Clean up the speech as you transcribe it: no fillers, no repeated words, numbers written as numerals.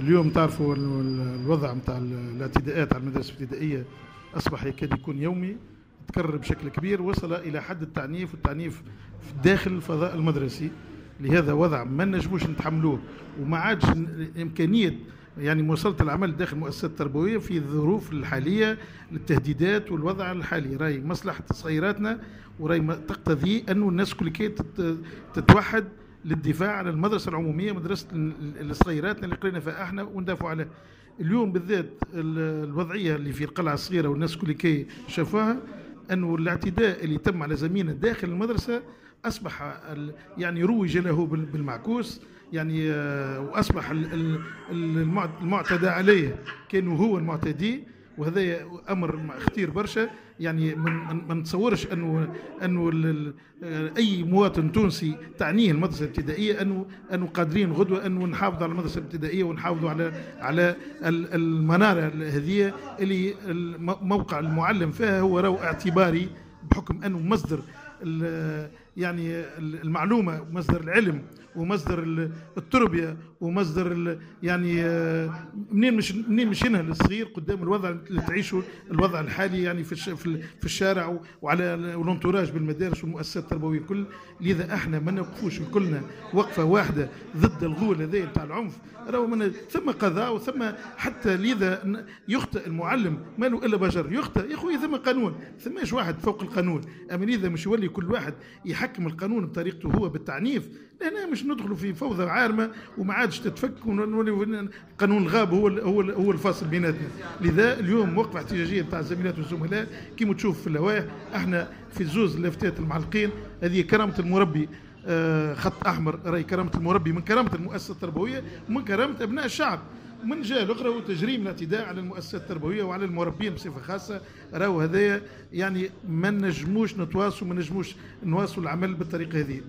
اليوم تعرفوا الوضع نتاع الاعتداءات على المدارس الابتدائيه اصبح يكاد يكون يومي، تكرر بشكل كبير، وصل الى حد التعنيف، والتعنيف في داخل الفضاء المدرسي. لهذا وضع ما نجموش نتحملوه، وما عادش امكانيه يعني مواصله العمل داخل المؤسسات التربويه في الظروف الحاليه للتهديدات والوضع الحالي. راي مصلحه صغيراتنا، وراي تقتضي انه الناس كل كي تتوحد للدفاع عن المدرسه العموميه، مدرسه الصغيرات اللي قرينا فيها احنا وندافعوا عليها. اليوم بالذات الوضعيه اللي في القلعه الصغيره والناس كل كي شافوها، انه الاعتداء اللي تم على زميلنا داخل المدرسه اصبح يعني روج له بالمعكوس، يعني واصبح المعتدى عليه كان هو المعتدي، وهذا امر خطير برشا. يعني ما نتصورش انه اي مواطن تونسي تعنيه المدرسه الابتدائيه انه قادرين غدوه انه نحافظوا على المدرسه الابتدائيه ونحافظوا على المناره هذه اللي موقع المعلم فيها هو راهو اعتباري، بحكم انه مصدر يعني المعلومه ومصدر العلم ومصدر التربيه ومصدر يعني منين مشينا للصغير قدام الوضع اللي تعيشه الوضع الحالي يعني في الشارع وعلى الانتوراج بالمدارس والمؤسسات التربويه الكل. لذا احنا ما نوقفوش كلنا وقفه واحده ضد الغول هذا نتاع العنف. راهو من ثم قضاء وثم حتى لذا يخطئ المعلم ما له الا بشر، يخطئ يا خويا ثم قانون، ثماش واحد فوق القانون. اما لذا مش يولي كل واحد يحكم القانون بطريقته هو بالتعنيف. هنا مش ندخلوا في فوضى عارمه وما عادش تتفك ونولي قانون الغاب هو الفاصل بيناتنا. لذا اليوم وقفه احتجاجيه نتاع الزميلات والزملاء كيما تشوف في اللوائح. احنا في زوز اللافتات المعلقين، هذه كرامه المربي، خط احمر، راي كرامه المربي من كرامه المؤسسه التربويه ومن كرامه ابناء الشعب. من جهه الاخرى وتجريم الاعتداء على المؤسسات التربويه وعلى المربين بصفه خاصه. راهو هذايا يعني ما نجموش نتواصلوا، ما نجموش نواصلوا العمل بالطريقه هذه.